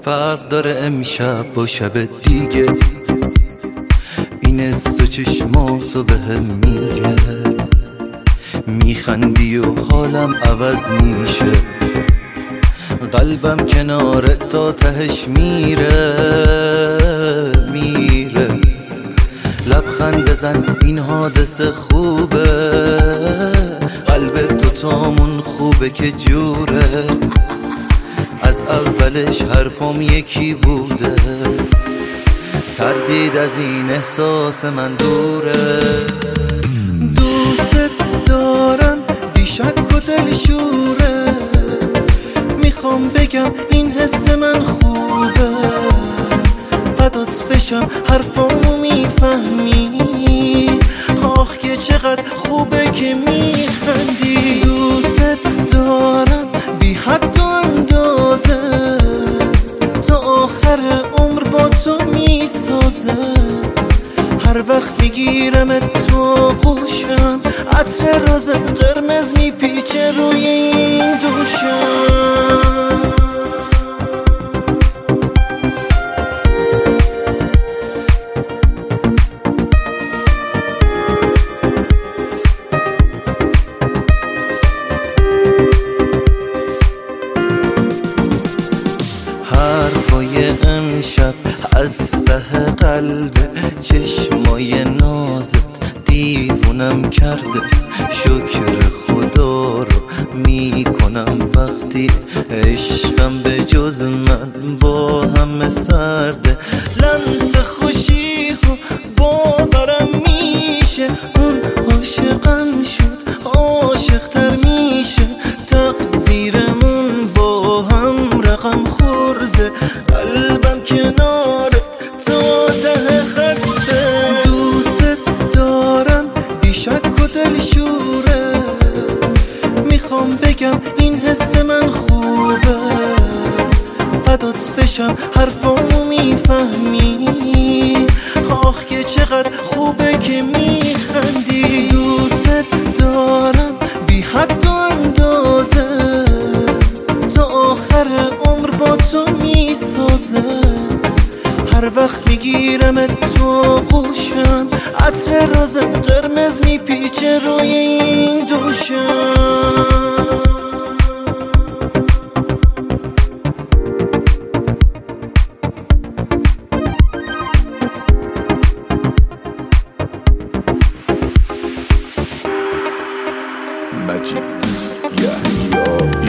فرق داره امشب با شب دیگه، این از تو چشماتو بهم میگه، میخندی و حالم عوض میشه، قلبم کنار تا تهش میره لبخند بزن این حادثه خوبه، قلب تو تامون خوبه که جوره، از اولش حرفم یکی بوده، تردید از این احساس من دوره. دوست دارم بی شک و دلشوره، میخوام بگم این حس من خوبه، فدات بشم حرفامو میفهمی، آخ که چقدر خوبه که میخندی. دوست دارم بی حد و اندازه، تا آخر عمر با تو میسازه، هر وقت میگیرم تو گوشم، عطر روز قرمز میپیچه روی این دوشم. حرفای امشب از ته قلب، چشمای نازت دیوونم کرده، شکر خدا رو میکنم وقتی عشقم به جز من با همه سرده، لمس خوشی و باورم میشه، اون عاشقم شد عاشقتر میشه، تقدیرمون با هم رقم خورده، قلبم کنارت تا ته خطه. دوست دارم بی شک و دلشوره، میخوام بگم این حس من خوبه، فدات بشم حرفامو میفهمی، آخ که چقدر خوبه که میخندی. دوست دارم بی حد و اندازه، تا آخر عمر با تو میسازه، هر وقت میگیرم تو گوشم، عطر روز قرمز میپیچه روی این دوشم. Magic, yeah, yo.